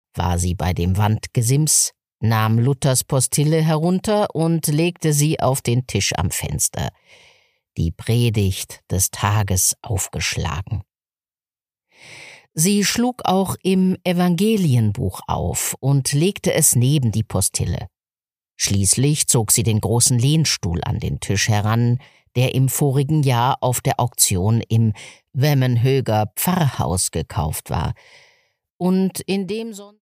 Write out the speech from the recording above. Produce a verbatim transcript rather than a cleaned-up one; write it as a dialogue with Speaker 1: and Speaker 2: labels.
Speaker 1: war sie bei dem Wandgesims, nahm Luthers Postille herunter und legte sie auf den Tisch am Fenster, die Predigt des Tages aufgeschlagen. Sie schlug auch im Evangelienbuch auf und legte es neben die Postille. Schließlich zog sie den großen Lehnstuhl an den Tisch heran, der im vorigen Jahr auf der Auktion im Wemmenhöger Pfarrhaus gekauft war und in dem sonst